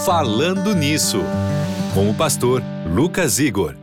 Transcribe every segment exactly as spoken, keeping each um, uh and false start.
Falando Nisso, com o pastor Lucas Igor.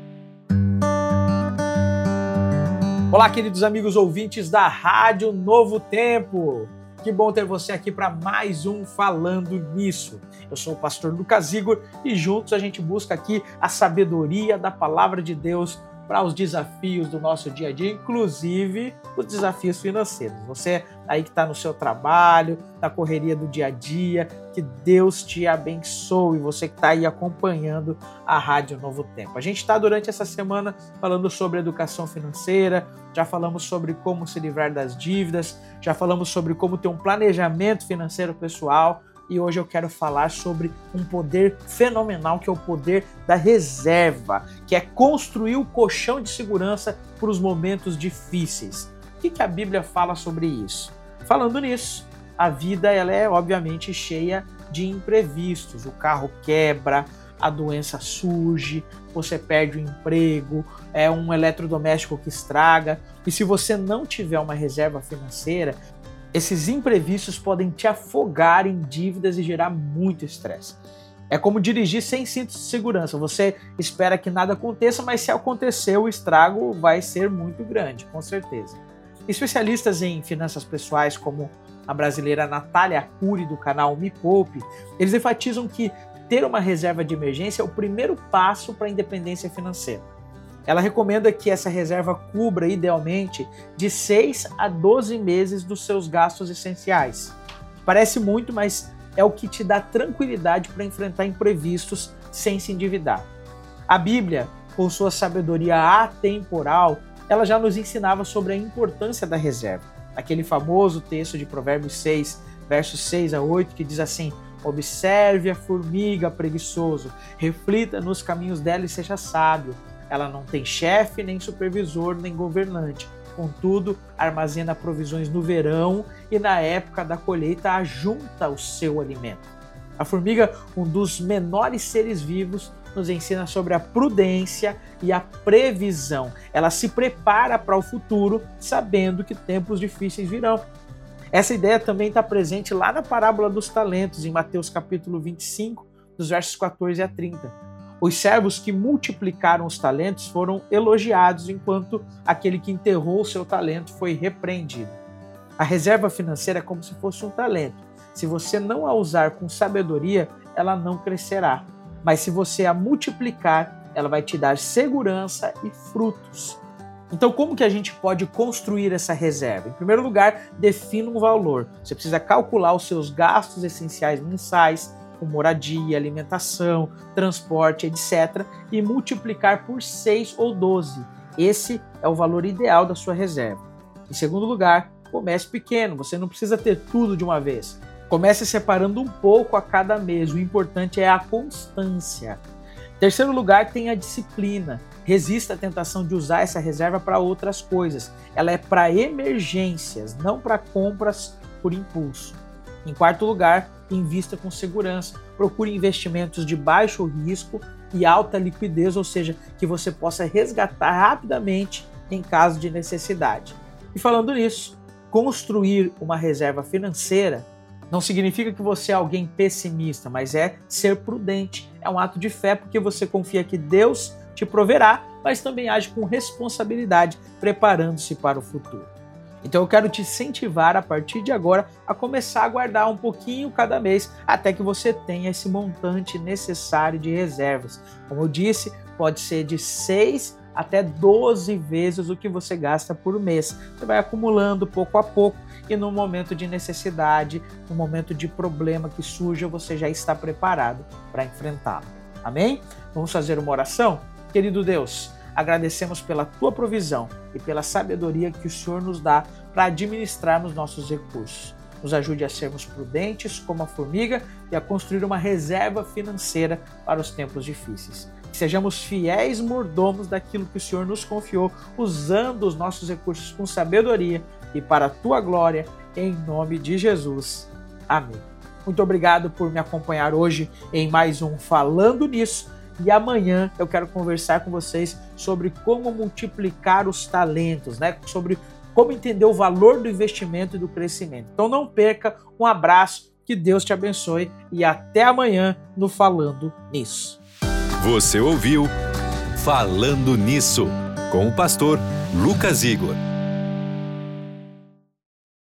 Olá, queridos amigos ouvintes da Rádio Novo Tempo. Que bom ter você aqui para mais um Falando Nisso. Eu sou o pastor Lucas Igor e juntos a gente busca aqui a sabedoria da palavra de Deus para os desafios do nosso dia a dia, inclusive os desafios financeiros. Você aí que está no seu trabalho, na correria do dia a dia, que Deus te abençoe. Você que está aí acompanhando a Rádio Novo Tempo. A gente está durante essa semana falando sobre educação financeira, já falamos sobre como se livrar das dívidas, já falamos sobre como ter um planejamento financeiro pessoal. E hoje eu quero falar sobre um poder fenomenal que é o poder da reserva, que é construir o colchão de segurança para os momentos difíceis. O que que a Bíblia fala sobre isso? Falando nisso, a vida ela é obviamente cheia de imprevistos. O carro quebra, a doença surge, você perde o emprego, é um eletrodoméstico que estraga. E se você não tiver uma reserva financeira, esses imprevistos podem te afogar em dívidas e gerar muito estresse. É como dirigir sem cinto de segurança. Você espera que nada aconteça, mas se acontecer, o estrago vai ser muito grande, com certeza. Especialistas em finanças pessoais, como a brasileira Natália Arcuri, do canal Me Poupe, eles enfatizam que ter uma reserva de emergência é o primeiro passo para a independência financeira. Ela recomenda que essa reserva cubra, idealmente, de seis a doze meses dos seus gastos essenciais. Parece muito, mas é o que te dá tranquilidade para enfrentar imprevistos sem se endividar. A Bíblia, com sua sabedoria atemporal, ela já nos ensinava sobre a importância da reserva. Aquele famoso texto de Provérbios seis, versos seis a oito, que diz assim: observe a formiga preguiçoso, reflita nos caminhos dela e seja sábio. Ela não tem chefe, nem supervisor, nem governante. Contudo, armazena provisões no verão e na época da colheita ajunta o seu alimento. A formiga, um dos menores seres vivos, nos ensina sobre a prudência e a previsão. Ela se prepara para o futuro, sabendo que tempos difíceis virão. Essa ideia também está presente lá na parábola dos talentos, em Mateus capítulo vinte e cinco, dos versos quatorze a trinta. Os servos que multiplicaram os talentos foram elogiados, enquanto aquele que enterrou o seu talento foi repreendido. A reserva financeira é como se fosse um talento. Se você não a usar com sabedoria, ela não crescerá. Mas se você a multiplicar, ela vai te dar segurança e frutos. Então, como que a gente pode construir essa reserva? Em primeiro lugar, defina um valor. Você precisa calcular os seus gastos essenciais mensais, com moradia, alimentação, transporte, etcétera, e multiplicar por seis ou doze. Esse é o valor ideal da sua reserva. Em segundo lugar, comece pequeno, você não precisa ter tudo de uma vez. Comece separando um pouco a cada mês, o importante é a constância. Em terceiro lugar, tenha disciplina. Resista à tentação de usar essa reserva para outras coisas. Ela é para emergências, não para compras por impulso. Em quarto lugar, invista com segurança. Procure investimentos de baixo risco e alta liquidez, ou seja, que você possa resgatar rapidamente em caso de necessidade. E falando nisso, construir uma reserva financeira não significa que você é alguém pessimista, mas é ser prudente. É um ato de fé porque você confia que Deus te proverá, mas também age com responsabilidade, preparando-se para o futuro. Então eu quero te incentivar a partir de agora a começar a guardar um pouquinho cada mês até que você tenha esse montante necessário de reservas. Como eu disse, pode ser de seis até doze vezes o que você gasta por mês. Você vai acumulando pouco a pouco e no momento de necessidade, no momento de problema que surja, você já está preparado para enfrentá-lo. Amém? Vamos fazer uma oração? Querido Deus, agradecemos pela tua provisão e pela sabedoria que o Senhor nos dá para administrarmos nossos recursos. Nos ajude a sermos prudentes como a formiga e a construir uma reserva financeira para os tempos difíceis. Que sejamos fiéis mordomos daquilo que o Senhor nos confiou, usando os nossos recursos com sabedoria e para a tua glória, em nome de Jesus. Amém. Muito obrigado por me acompanhar hoje em mais um Falando Nisso. E amanhã eu quero conversar com vocês sobre como multiplicar os talentos, né? Sobre como entender o valor do investimento e do crescimento. Então não perca, um abraço Que Deus te abençoe e até amanhã no Falando Nisso. Você ouviu Falando Nisso, com o pastor Lucas Igor.